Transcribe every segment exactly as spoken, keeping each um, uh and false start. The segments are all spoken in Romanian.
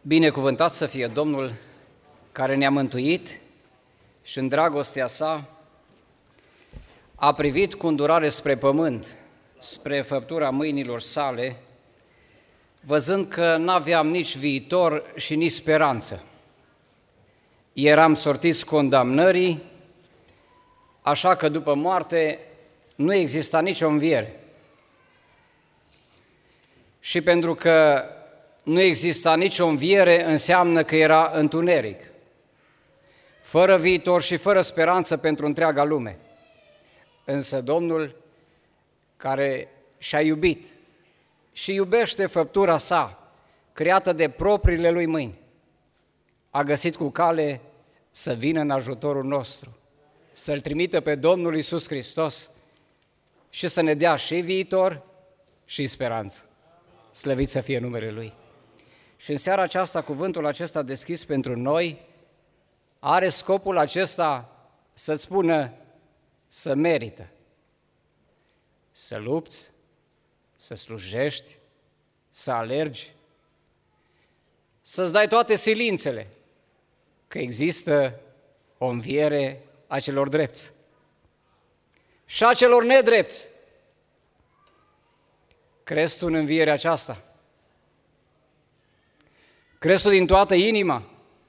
Binecuvântat să fie Domnul care ne-a mântuit și în dragostea sa a privit cu îndurare spre pământ, spre făptura mâinilor sale, văzând că n-aveam nici viitor și nici speranță. Eram sortiți condamnării, așa că după moarte nu exista nicio înviere. Și pentru că nu exista nicio înviere, înseamnă că era întuneric, fără viitor și fără speranță pentru întreaga lume. Însă Domnul, care și-a iubit și iubește făptura sa, creată de propriile lui mâini, a găsit cu cale să vină în ajutorul nostru, să-L trimită pe Domnul Iisus Hristos și să ne dea și viitor și speranță. Slăvit să fie numele Lui! Și în seara aceasta, cuvântul acesta deschis pentru noi are scopul acesta să-ți spună să merită, să lupți, să slujești, să alergi, să-ți dai toate silințele, că există o înviere a celor drepți și a celor nedrepți. Crezi tu în învierea aceasta? Crezi tu din toată inima?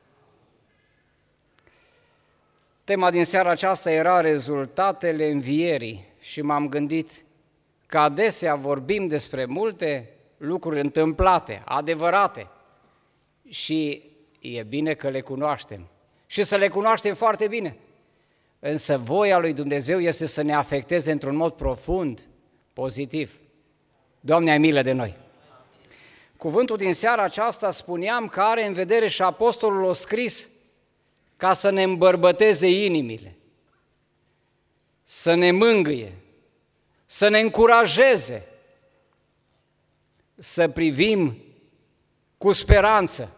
Tema din seara aceasta era rezultatele învierii și m-am gândit că adesea vorbim despre multe lucruri întâmplate, adevărate, și e bine că le cunoaștem și să le cunoaștem foarte bine. Însă voia lui Dumnezeu este să ne afecteze într-un mod profund, pozitiv. Doamne, ai milă de noi! Cuvântul din seara aceasta spuneam că are în vedere și apostolul o scris ca să ne îmbărbăteze inimile, să ne mângâie, să ne încurajeze, să privim cu speranță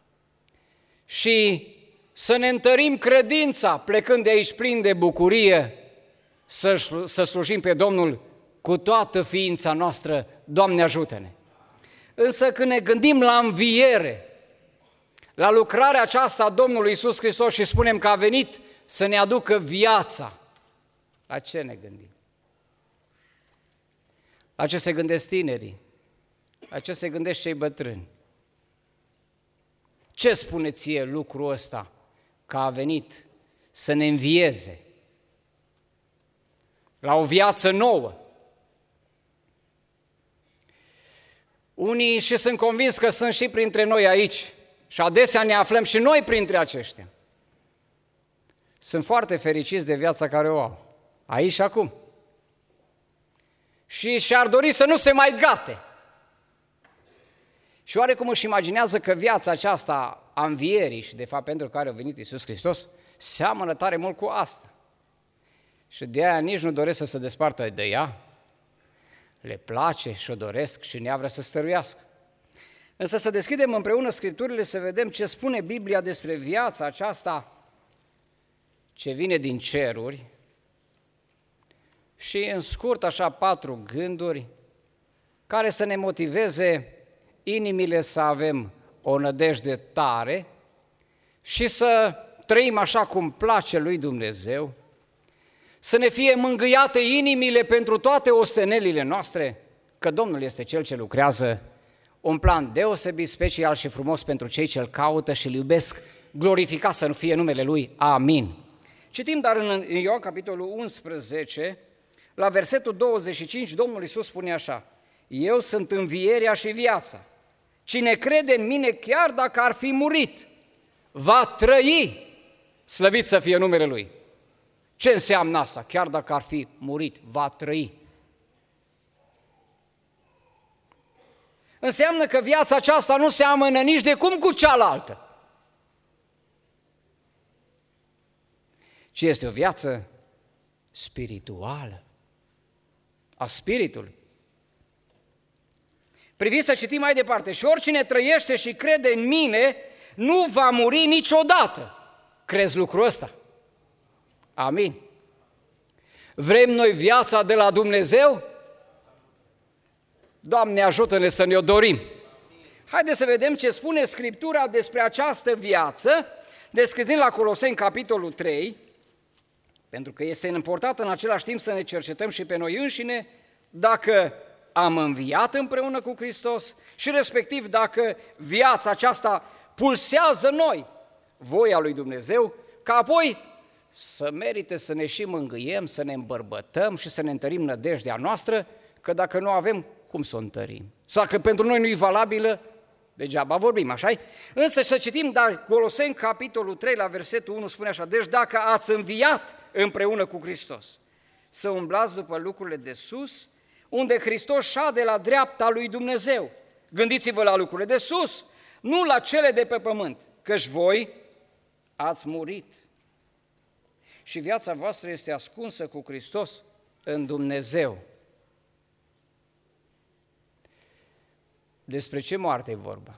și să ne întărim credința, plecând de aici plin de bucurie, să, să slujim pe Domnul cu toată ființa noastră. Doamne, ajută-ne! Însă când ne gândim la înviere, la lucrarea aceasta a Domnului Iisus Hristos și spunem că a venit să ne aducă viața, la ce ne gândim? La ce se gândesc tinerii? La ce se gândesc cei bătrâni? Ce spune ție lucrul ăsta că a venit să ne învieze la o viață nouă? Unii și sunt convins că sunt și printre noi aici și adesea ne aflăm și noi printre aceștia. Sunt foarte fericiți de viața care o au, aici și acum. Și și-ar dori să nu se mai gate. Și oarecum își imaginează că viața aceasta a învierii și de fapt pentru care a venit Iisus Hristos seamănă tare mult cu asta. Și de aia nici nu doresc să se despartă de ea, le place și o doresc și ne-a vrea să stăruiască. Însă să deschidem împreună Scripturile să vedem ce spune Biblia despre viața aceasta ce vine din ceruri și în scurt așa patru gânduri care să ne motiveze inimile să avem o nădejde tare și să trăim așa cum place lui Dumnezeu, să ne fie mângâiate inimile pentru toate ostenelile noastre, că Domnul este Cel ce lucrează un plan deosebit, special și frumos pentru cei ce-L caută și-L iubesc, glorificat să nu fie numele Lui. Amin. Citim dar în Ioan, capitolul unsprezece, la versetul douăzeci și cinci, Domnul Iisus spune așa: Eu sunt învierea și viața. Cine crede în mine, chiar dacă ar fi murit, va trăi, slăvit să fie numele Lui. Ce înseamnă asta? Chiar dacă ar fi murit, va trăi. Înseamnă că viața aceasta nu seamănă nici de cum cu cealaltă, ci este o viață spirituală, a Spiritului. Priviți să citim mai departe. Și oricine trăiește și crede în mine, nu va muri niciodată. Crezi lucrul ăsta? Amin. Vrem noi viața de la Dumnezeu? Doamne, ajută-ne să ne-o dorim. Haideți să vedem ce spune Scriptura despre această viață, descrizând la Coloseni, capitolul trei, pentru că este important în același timp să ne cercetăm și pe noi înșine dacă am înviat împreună cu Hristos și respectiv dacă viața aceasta pulsează în noi voia lui Dumnezeu, ca apoi să merite să ne și mângâiem, să ne îmbărbătăm și să ne întărim nădejdea noastră, că dacă nu avem, cum să o întărim? Sau că pentru noi nu e valabilă, degeaba vorbim, așa-i? Însă să citim, dar Coloseni, capitolul trei, la versetul unu, spune așa: deci dacă ați înviat împreună cu Hristos, să umblați după lucrurile de sus, unde Hristos șade la dreapta lui Dumnezeu. Gândiți-vă la lucrurile de sus, nu la cele de pe pământ, căci voi ați murit și viața voastră este ascunsă cu Hristos în Dumnezeu. Despre ce moarte e vorba?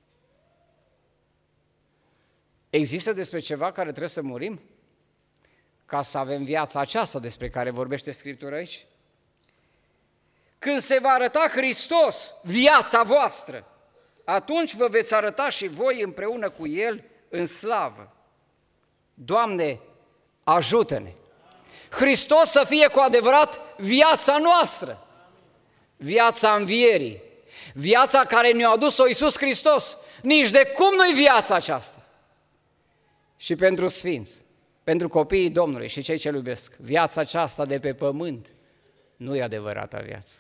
Există despre ceva care trebuie să murim? Ca să avem viața aceasta despre care vorbește Scriptura aici? Când se va arăta Hristos, viața voastră, atunci vă veți arăta și voi împreună cu El în slavă. Doamne, ajută-ne! Hristos să fie cu adevărat viața noastră, viața învierii, viața care ne-a adus-o Iisus Hristos. Nici de cum nu-i viața aceasta. Și pentru sfinți, pentru copiii Domnului și cei ce iubesc, viața aceasta de pe pământ nu e adevărata viață.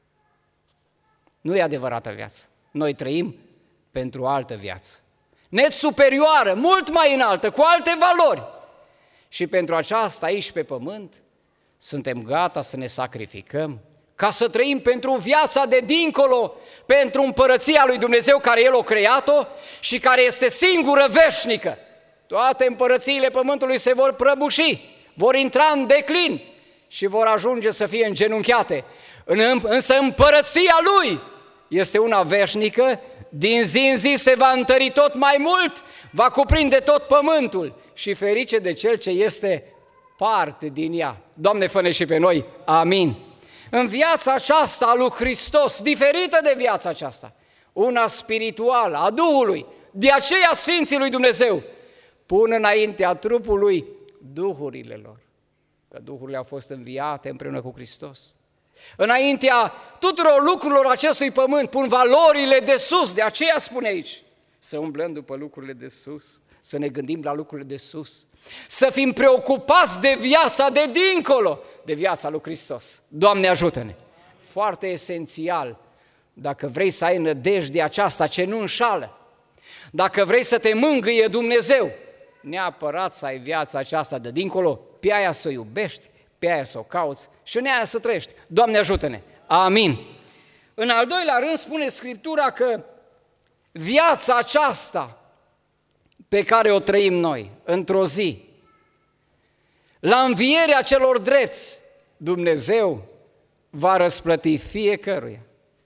Nu e adevărata viață. Noi trăim pentru o altă viață, net superioară, mult mai înaltă, cu alte valori. Și pentru aceasta aici pe pământ suntem gata să ne sacrificăm ca să trăim pentru viața de dincolo, pentru împărăția lui Dumnezeu care El o creat-o și care este singură veșnică. Toate împărățiile pământului se vor prăbuși, vor intra în declin și vor ajunge să fie îngenunchiate. Însă împărăția Lui este una veșnică, din zi în zi se va întări tot mai mult, va cuprinde tot pământul și ferice de cel ce este parte din ea. Doamne, fă-ne și pe noi, amin. În viața aceasta a lui Hristos, diferită de viața aceasta, una spirituală, a Duhului, de aceea Sfinții lui Dumnezeu pun înaintea trupului duhurile lor, că duhurile au fost înviate împreună cu Hristos. Înaintea tuturor lucrurilor acestui pământ pun valorile de sus, de aceea spune aici, să umblăm după lucrurile de sus, să ne gândim la lucrurile de sus, să fim preocupați de viața de dincolo, de viața lui Hristos. Doamne, ajută-ne! Foarte esențial, dacă vrei să ai nădejdea aceasta ce nu înșală, dacă vrei să te mângâie Dumnezeu, neapărat să ai viața aceasta de dincolo, pe aia să o iubești, pe aia să o cauți și în aia să trăiești. Doamne, ajută-ne! Amin! În al doilea rând spune Scriptura că viața aceasta pe care o trăim noi într-o zi, la învierea celor drepți, Dumnezeu va răsplăti fiecăruia.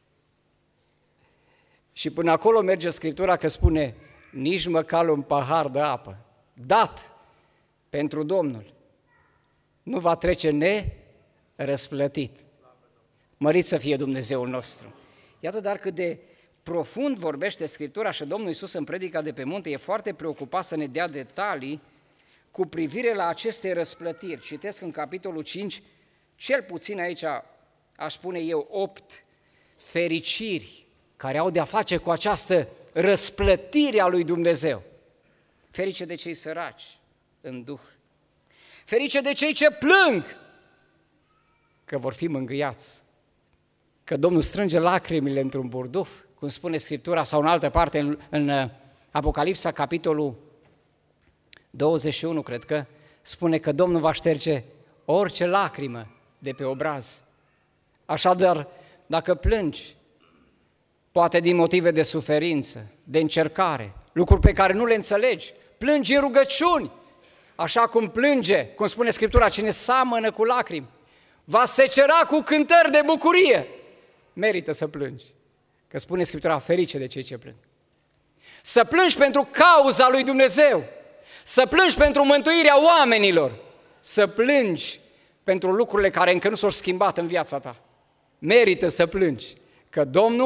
Și până acolo merge Scriptura că spune, nici măcar un pahar de apă dat pentru Domnul nu va trece nerăsplătit. Mărit să fie Dumnezeul nostru! Iată dar cât de profund vorbește Scriptura și Domnul Iisus în predica de pe munte e foarte preocupat să ne dea detalii cu privire la aceste răsplătiri. Citesc în capitolul cinci, cel puțin aici aș spune eu opt fericiri care au de-a face cu această răsplătire a lui Dumnezeu. Ferice de cei săraci în duh, ferice de cei ce plâng, că vor fi mângâiați, că Domnul strânge lacrimile într-un burduf, cum spune Scriptura, sau în altă parte, în, în Apocalipsa, capitolul douăzeci și unu, cred că, spune că Domnul va șterge orice lacrimă de pe obraz. Așadar, dacă plângi, poate din motive de suferință, de încercare, lucruri pe care nu le înțelegi, plângi în rugăciuni, așa cum plânge, cum spune Scriptura, cine seamănă cu lacrimi, va secera cu cântări de bucurie. Merită să plângi, că spune Scriptura, ferice de cei ce plâng. Să plângi pentru cauza lui Dumnezeu, să plângi pentru mântuirea oamenilor, să plângi pentru lucrurile care încă nu s-au schimbat în viața ta. Merită să plângi, că Domnul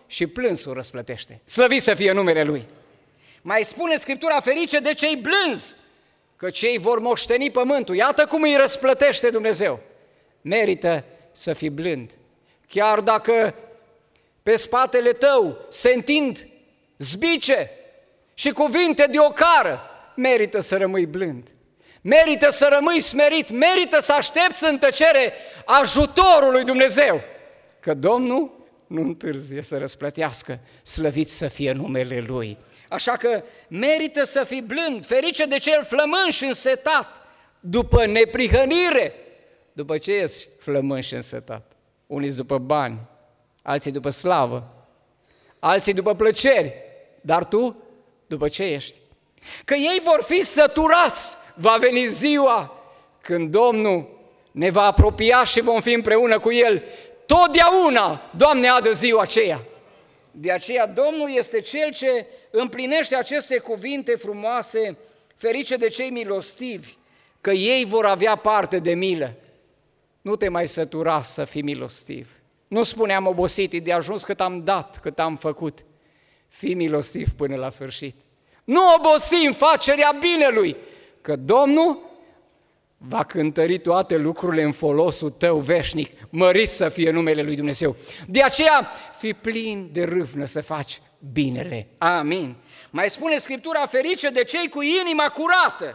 și plânsul răsplătește. Slăvit să fie numele Lui! Mai spune Scriptura, ferice de cei blânzi, că cei vor moșteni pământul. Iată cum îi răsplătește Dumnezeu. Merită să fii blând. Chiar dacă pe spatele tău se întind zbice și cuvinte de ocară, merită să rămâi blând. Merită să rămâi smerit, merită să aștepți în tăcere ajutorul lui Dumnezeu. Că Domnul nu întârzie să răsplătească, slăvit să fie numele Lui. Așa că merită să fii blând, ferice de cel flămân și însetat, după neprihănire. După ce ești flămân și însetat? Unii după bani, alții după slavă, alții după plăceri, dar tu după ce ești? Că ei vor fi săturați, va veni ziua când Domnul ne va apropia și vom fi împreună cu El. Totdeauna, Doamne, adă ziua aceea. De aceea Domnul este Cel ce împlinește aceste cuvinte frumoase, ferice de cei milostivi, că ei vor avea parte de milă. Nu te mai sătura să fii milostiv. Nu spuneam obosit, de ajuns cât am dat, cât am făcut. Fii milostiv până la sfârșit. Nu obosi în facerea binelui, că Domnul va cântări toate lucrurile în folosul tău veșnic, mărit să fie numele lui Dumnezeu. De aceea, fii plin de râvnă să faci binele. Amin. Mai spune Scriptura, ferice de cei cu inima curată.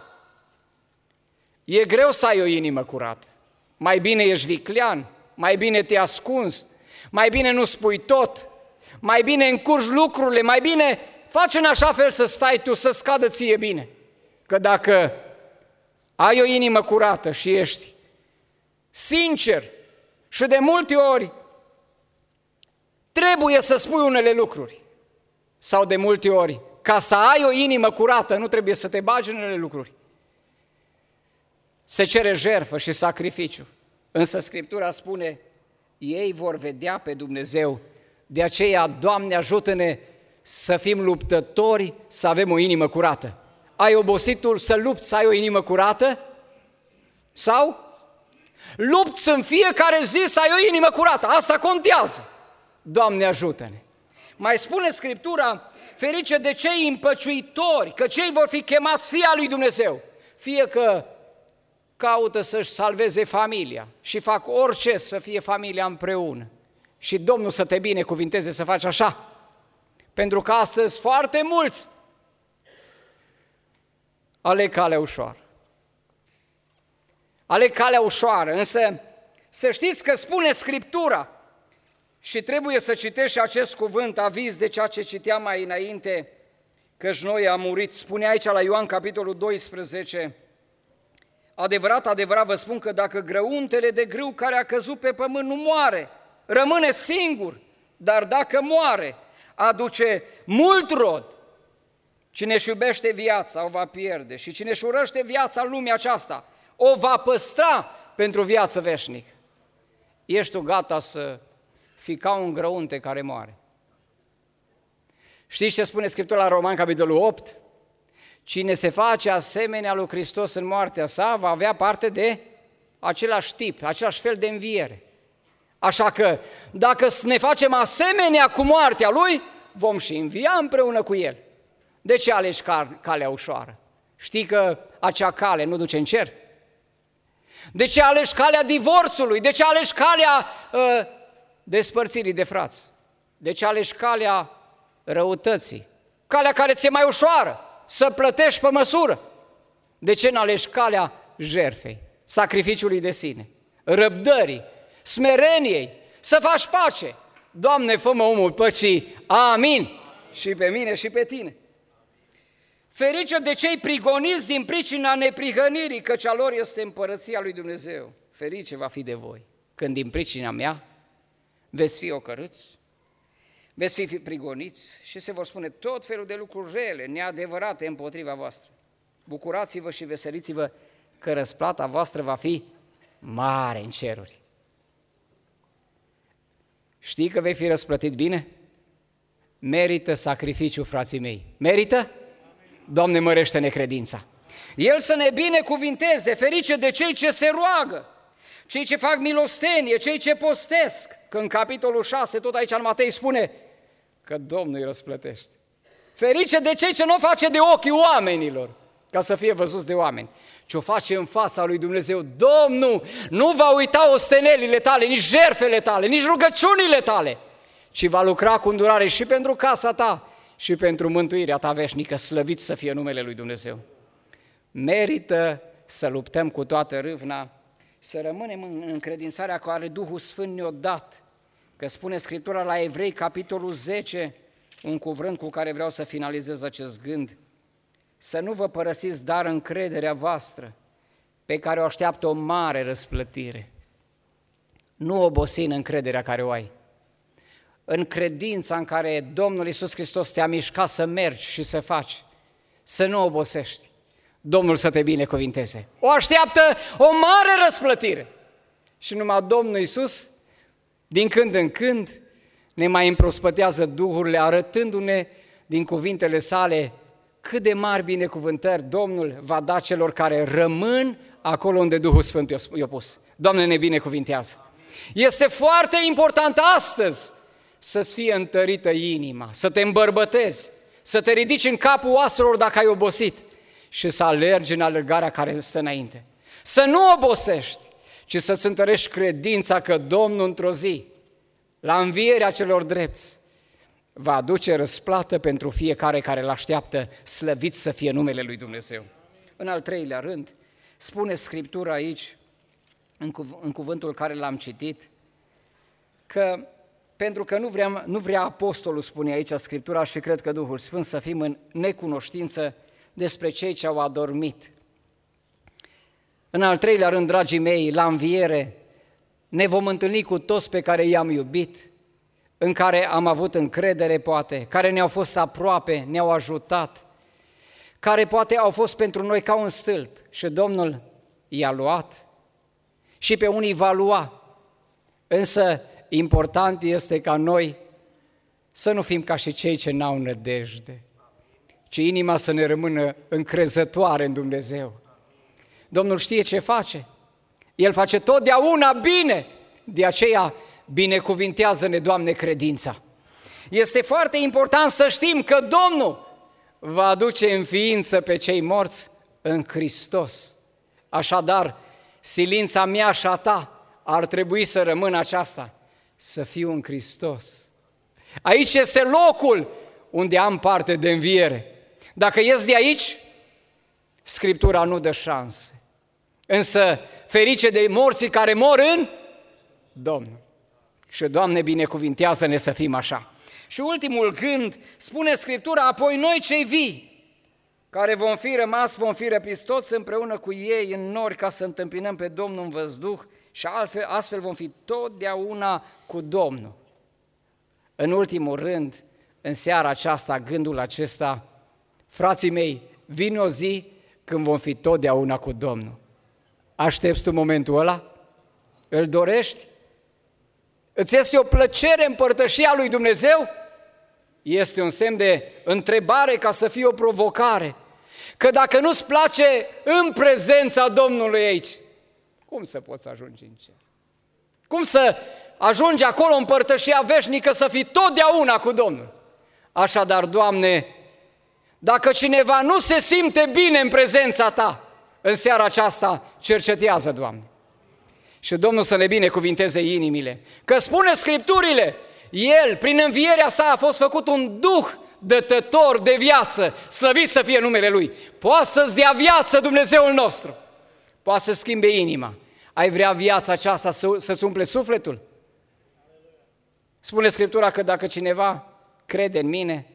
E greu să ai o inimă curată. Mai bine ești viclean, mai bine te ascunzi, mai bine nu spui tot, mai bine încurci lucrurile, mai bine faci în așa fel să stai tu, să scadă ție bine. Că dacă ai o inimă curată și ești sincer și de multe ori trebuie să spui unele lucruri, sau de multe ori, ca să ai o inimă curată, nu trebuie să te bagi în unele lucruri. Se cere jertfă și sacrificiu, însă Scriptura spune, ei vor vedea pe Dumnezeu. De aceea, Doamne, ajută-ne să fim luptători, să avem o inimă curată. Ai obositul să lupți, să ai o inimă curată? Sau? Lupți în fiecare zi să ai o inimă curată, asta contează. Doamne, ajută-ne! Mai spune Scriptura, ferice de cei împăciuitori, că cei vor fi chemați fii al lui Dumnezeu. Fie că caută să-și salveze familia și fac orice să fie familia împreună. Și Domnul să te binecuvinteze să faci așa. Pentru că astăzi foarte mulți aleg calea ușoară. Aleg calea ușoară, însă să știți că spune Scriptura și trebuie să citești acest cuvânt, aviz de ceea ce citeam mai înainte, căci noi am murit. Spune aici la Ioan, capitolul doisprezece, adevărat, adevărat vă spun că dacă grăuntele de grâu care a căzut pe pământ nu moare, rămâne singur, dar dacă moare, aduce mult rod. Cine își iubește viața o va pierde și cine își urăște viața în lumea aceasta o va păstra pentru viață veșnică. Ești tu gata să fii ca un grăunte care moare? Știți ce spune Scriptura la Roman, capitolul opt? Cine se face asemenea lui Hristos în moartea sa va avea parte de același tip, același fel de înviere. Așa că dacă ne facem asemenea cu moartea Lui, vom și învia împreună cu El. De ce alegi calea ușoară? Știi că acea cale nu duce în cer? De ce alegi calea divorțului? De ce alegi calea uh, despărțirii de frați? De ce alegi calea răutății? Calea care ți-e mai ușoară, să plătești pe măsură. De ce nu alegi calea jertfei, sacrificiului de sine, răbdării, smereniei, să faci pace? Doamne, fă-mă omul păcii, amin, și pe mine și pe tine. Ferice de cei prigoniți din pricina neprihănirii, căci a lor este împărăția lui Dumnezeu. Ferice va fi de voi, când din pricina mea veți fi ocărâți, veți fi prigoniți și se vor spune tot felul de lucruri rele, neadevărate împotriva voastră. Bucurați-vă și veseliți-vă că răsplata voastră va fi mare în ceruri. Știi că vei fi răsplătit bine? Merită sacrificiu, frații mei. Merită? Doamne, mărește-ne credința. El să ne binecuvinteze, ferice de cei ce se roagă, cei ce fac milostenie, cei ce postesc. Că în capitolul șase, tot aici în Matei spune, că Domnul îi răsplătește. Ferice de cei ce nu o face de ochii oamenilor, ca să fie văzuți de oameni, ci o face în fața lui Dumnezeu. Domnul nu va uita ostenelile tale, nici jertfele tale, nici rugăciunile tale, ci va lucra cu îndurare și pentru casa ta și pentru mântuirea ta veșnică. Slăvit să fie numele lui Dumnezeu. Merită să luptăm cu toată râvna, să rămânem în încredințarea care Duhul Sfânt ne-a dat, că spune Scriptura la Evrei, capitolul zece, un cuvânt cu care vreau să finalizez acest gând: să nu vă părăsiți dar încrederea voastră, pe care o așteaptă o mare răsplătire. Nu obosi în încrederea care o ai, în credința în care Domnul Iisus Hristos te-a mișcat să mergi și să faci, să nu obosești. Domnul să te binecuvinteze. O așteaptă o mare răsplătire. Și numai Domnul Iisus, din când în când, ne mai împrospătează duhurile, arătându-ne din cuvintele sale cât de mari binecuvântări Domnul va da celor care rămân acolo unde Duhul Sfânt i-a pus. Doamne, ne binecuvintează! Este foarte important astăzi să-ți fie întărită inima, să te îmbărbătezi, să te ridici în capul oaselor dacă ai obosit și să alergi în alergarea care stă înainte. Să nu obosești, ci să-ți întărești credința că Domnul într-o zi, la învierea celor drepți, va aduce răsplată pentru fiecare care îl așteaptă, slăvit să fie numele lui Dumnezeu. În al treilea rând, spune Scriptura aici, în, cuv- în cuvântul care l-am citit, că pentru că nu vrea, nu vrea apostolul, spune aici Scriptura, și cred că Duhul Sfânt, să fim în necunoștință despre cei ce au adormit. În al treilea rând, dragii mei, la înviere ne vom întâlni cu toți pe care i-am iubit, în care am avut încredere, poate, care ne-au fost aproape, ne-au ajutat, care poate au fost pentru noi ca un stâlp și Domnul i-a luat și pe unii va lua. Însă important este ca noi să nu fim ca și cei ce n-au nădejde, ci inima să ne rămână încrezătoare în Dumnezeu. Domnul știe ce face. El face totdeauna bine, de aceea binecuvintează-ne, Doamne, credința. Este foarte important să știm că Domnul va aduce în ființă pe cei morți în Hristos. Așadar, silința mea și a ta ar trebui să rămână aceasta, să fiu în Hristos. Aici este locul unde am parte de înviere. Dacă ies de aici, Scriptura nu dă șanse. Însă, ferice de morții care mor în Domnul. Și, Doamne, binecuvintează-ne să fim așa. Și ultimul gând, spune Scriptura, apoi noi cei vii, care vom fi rămas, vom fi răpiți toți împreună cu ei în nori, ca să întâmpinăm pe Domnul în văzduh și altfel, astfel vom fi totdeauna cu Domnul. În ultimul rând, în seara aceasta, gândul acesta, frații mei, vine o zi când vom fi totdeauna cu Domnul. Aștepți tu momentul ăla? Îl dorești? Îți este o plăcere împărtășia lui Dumnezeu? Este un semn de întrebare ca să fie o provocare. Că dacă nu-ți place în prezența Domnului aici, cum să poți ajunge în cer? Cum să ajungi acolo în părtășia veșnică să fii totdeauna cu Domnul? Așadar, Doamne, dacă cineva nu se simte bine în prezența Ta, în seara aceasta, cercetează, Doamne. Și Domnul să ne binecuvinteze inimile. Că spune Scripturile, El, prin învierea sa, a fost făcut un duh dătător de viață, slăvit să fie numele Lui. Poate să-ți dea viață Dumnezeul nostru, poate să schimbe inima. Ai vrea viața aceasta să, să-ți umple sufletul? Spune Scriptura că dacă cineva crede în mine,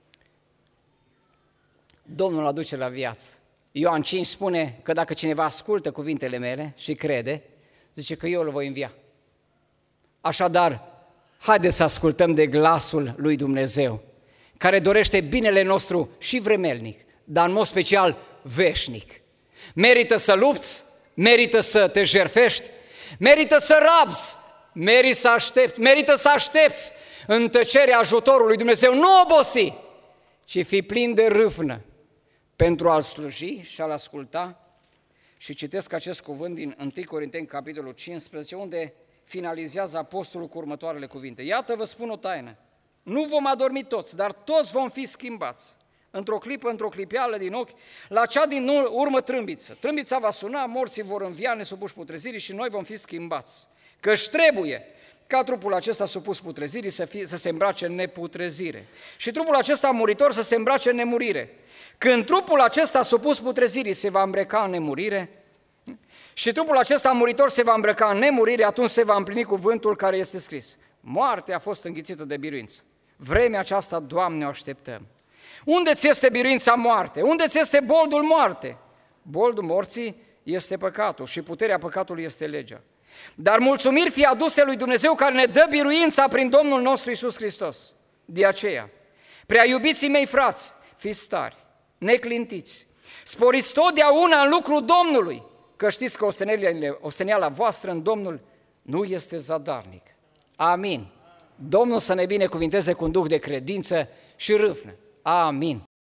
Domnul aduce la viață. Ioan cinci spune că dacă cineva ascultă cuvintele mele și crede, zice că eu îl voi învia. Așadar, haideți să ascultăm de glasul lui Dumnezeu, care dorește binele nostru și vremelnic, dar în mod special veșnic. Merită să lupți, merită să te jertfești, merită să rabzi, merită să aștepți, merită să aștepți în tăcerea ajutorului lui Dumnezeu. Nu obosi, ci fii plin de râvnă pentru a-L sluji și a-L asculta. Și citesc acest cuvânt din întâi Corinteni, capitolul cincisprezece, unde finalizează apostolul cu următoarele cuvinte. Iată, vă spun o taină. Nu vom adormi toți, dar toți vom fi schimbați. Într-o clipă, într-o clipeală din ochi, la cea din urmă trâmbiță. Trâmbița va suna, morții vor învia nesupuși putrezirii și noi vom fi schimbați. Căci trebuie ca trupul acesta supus putrezirii să, fie, să se îmbrace în neputrezire și trupul acesta muritor să se îmbrace în nemurire. Când trupul acesta supus putrezirii se va îmbrăca în nemurire și trupul acesta muritor se va îmbrăca în nemurire, atunci se va împlini cuvântul care este scris. Moartea a fost înghițită de biruință. Vremea aceasta, Doamne, o așteptăm. Unde ți este biruința moarte? Unde ți este boldul moarte? Boldul morții este păcatul și puterea păcatului este legea. Dar mulțumiri fie aduse lui Dumnezeu care ne dă biruința prin Domnul nostru Iisus Hristos. De aceea, prea iubiții mei frați, fiți tari, neclintiți, sporiți totdeauna în lucrul Domnului, că știți că osteniala voastră în Domnul nu este zadarnic. Amin. Domnul să ne binecuvinteze cu un duh de credință și râvnă. Amin.